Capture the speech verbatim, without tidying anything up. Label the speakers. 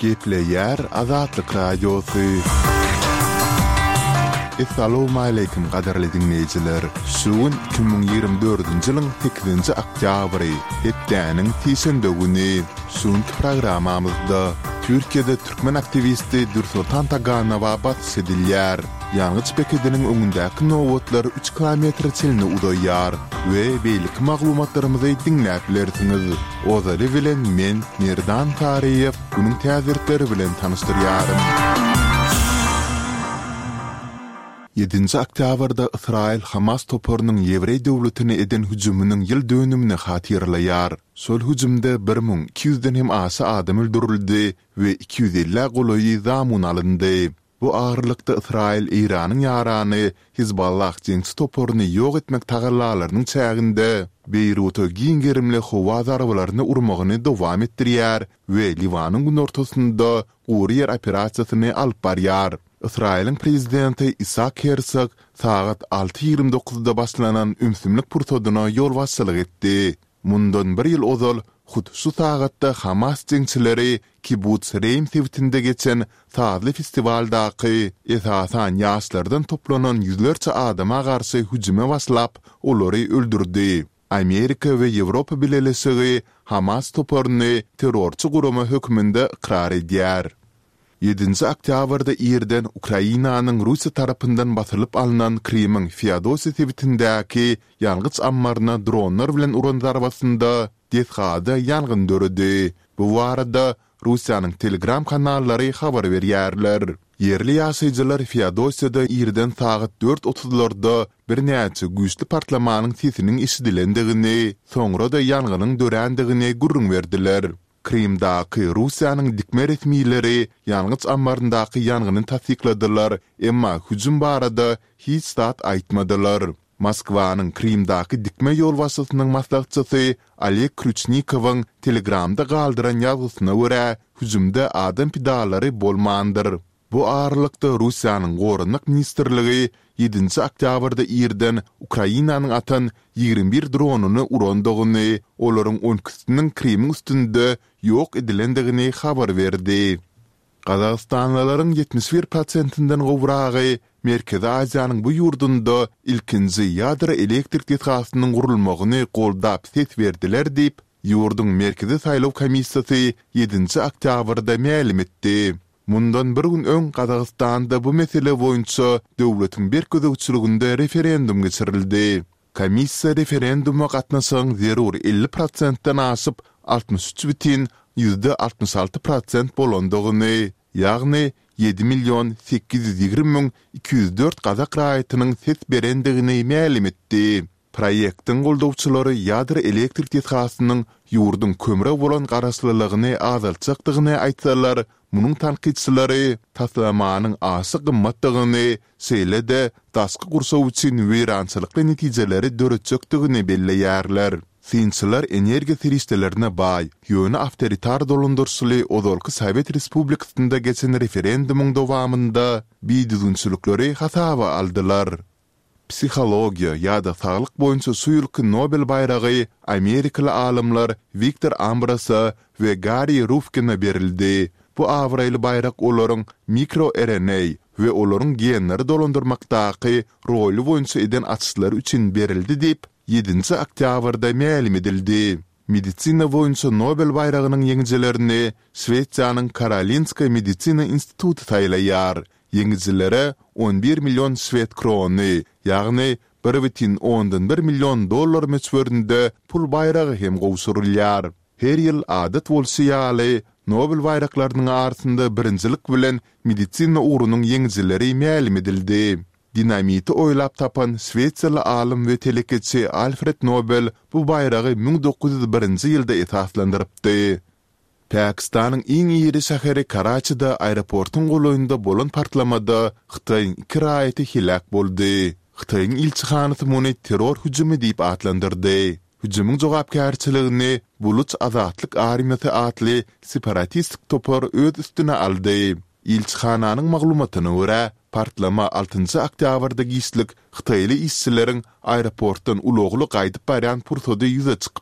Speaker 1: Gepleyer Azatlyk Radiosu. Assalamu alaykum qadarly dinleyijiler. Şuun iki bin ýygrimi dördünji ýylyň sekizinji oktýabry, hepdeniň tiýşembe güni. Şuunky programamyzda Türkiýede türkmen aktivisti Dursultan Taganowa batsy edilýär. Ýalňyç bekediniň öňündäki nowatlar üç kilometr çelini udaýar we beýlik maglumatlarymyzy dinläp bilersiňiz. Ozary bilen men Merdan Tariýew bunyň täzirleri bilen tanışdyrýarym. yedinji oktýabrda Israil Hamas toporunyň Ýewrey döwletine eden hüjümüniň ýyl dönümini hatyrlaýar. Şol hüjümde bir ming iki ýüzden hem aşy adam öldürildi we iki ýüz elli golaýy zamun alyndy. Bu ağırlykda Israil Iranyň ýarany Hizballah jeňsi toporuny ýok etmek tagallalarynyň çäginde Beýruta giň gerimli howa zarabalaryny urmagyny dowam etdirýär we Liwanyň günortasynda Guriýer operasiýasyny alyp barýar. Israil'in prezidenti Isaac Herzog saat alty ýygrimi dokuzda başlanan ümsümlik purtodyna ýol başçylyk etdi. Mundan bir ýyl ozal hut şu sagatda Hamas jeňçileri Kibbutz Reim sewtinde geçen Sazly festivaldaky esasan ýaşlardan toplanan ýüzlerçe adama garşy hüjüme başlap olary öldürdi. Amerika we Ýewropa bileşigi Hamas toporuny terrorçy guramy hökmünde ikrar edýär. yedinji oktýabrda ýerden Ukrainanyň Russiýa tarapyndan basylyp alynan Krimiň Feodosiýa sewtindäki ýalgyç ammaryna dronlar bilen uran zarbasynda dehada ýangyn döredi. Bu barada Russiýanyň Telegram kanallary habar berýärler. Yerli ýaşaýjylar Feodosiýada ýerden saat dört otuzlarda bir näçe güýçli partlamanyň sesiniň işidilendigini, soňra da ýanganyň dörendigini gurrun berdiler. Krimdaky Russiýanyň dikme resmiýleri ýalgyç ambaryndaky ýanganyny tasdikladylar, emma hüjüm barada hiç zat aýtmadylar. Moskwanyň Krimdaky dikme ýol başçysynyň maslahatçysy Oleg Kruchnikowyň Telegramda galdyran ýazysyna görä, hüjümde adam pidalary bolmandyr. Bu ağırlykda Russiýanyň Gorunlyk ministrligi yedinji oktýabrda ýerden Ukrainanyň atan ýygrimi bir dronuny urandygyny, olaryň on ikisiniň Krimiň üstünde ýok edilendigini habar berdi. Gazagstanlylaryň ýetmiş bir prosentinden gowragy Merkezi Aziýanyň bu ýurdunda ilkinji ýadra elektrik ýetgasynyň gurulmagyny goldap ses berdiler diýip ýurdun Merkezi Saýlaw komissiýasy yedinji oktýabrda ma'lum etdi. Mundan bir gün öň Gazagstanda bu mesele boýunça döwletiň bir gözegçiliginde referendum geçirildi. Komissiýa referenduma gatnaşan zerur elli prosentden aşyp altmış üç bitin yüzde altmış alty prosent bolandygyny, ýagny yedi milyon sekiz ýüz ýygrimi miň iki ýüz dört Gazak raýatynyň ses berendigini ma'lum etdi. Proýektiň goldawçylary ýadra elektrik ýetgasynyň ýurdun kömre bolan garaşlylygyny azaltjakdygyny aýtsalar, munyň tanqidçilary taslamanyň aşy gymmatdygyny, şeýle-de daşky gursaw üçin weýrançylykly netijeleri döretjekdigini belleýärler. Sinçiler energiýa serişdelerine baý, ýöne awtoritar dolandyrşyly ozalky Sowet Respublikasynda geçen referendumuň dowamynda biýdüzünçülükleri hasaba aldylar. Psixologiya ýa-da saglyk boýunça suýulky Nobel baýragy Amerikaly alymlar Viktor Ambrose we Gary Rufkin'e berildi. Bu awraýly baýrak olaryň mikro-R N A we olaryň genleri dolandyrmakdaky roly boýunça eden açyşlar üçin berildi diýip yedinji oktýabrda ma'lum edildi. Medisina boýunça Nobel baýragynyň ýeňijilerini Şweýçýanyň Karolinska Medisina instituty taýlaýar. Ýeňijilere on bir milyon Şwed krony, ýagny bir butin ondan bir milyon dollar meçböründe pul baýragy hem gowşurulýar. Her ýyl adat bolsaýaly Nobel baýraklarynyň arasynda birinjilik bilen medisina urunyň ýeňijileri ma'lum edildi. Dinamiti oýlap tapan Şweýçarly alim we telekeçi Alfred Nobel bu baýragy ming dokuz ýüz birinji ýylda esaslandyrypdy. Pakistanyň iň ýeri şäheri Karaçyda aeroportun goloýunda bolan partlamada Xitoýnyň iki raýaty hilak boldy. Xitoýnyň ilçihanasy muny terror hüjümi diýip atlandyrdy. Hüjümüň jogapkärçiligini Buluç Azatlyk Armiýasy atly separatistik topar öz üstüne aldy. İlçihananyň maglumatyna görä, partlama altıncı oktýabrda gişlik Xitoýly işçileriň aeroportdan ulogly gaýdyp barýan pursady ýüze çykyp